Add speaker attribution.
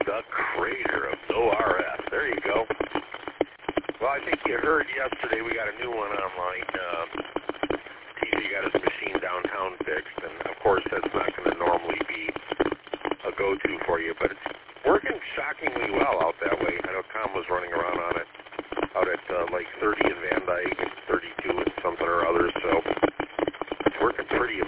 Speaker 1: The Crater of ORF. There you go. Well, I think you heard yesterday we got a new one online. TJ got his machine downtown fixed, and of course that's not going to normally be a go-to for you, but it's working shockingly well out that way. I know Tom was running around on it out at like 30 in Van Dyke and 32 and something or other, so it's working pretty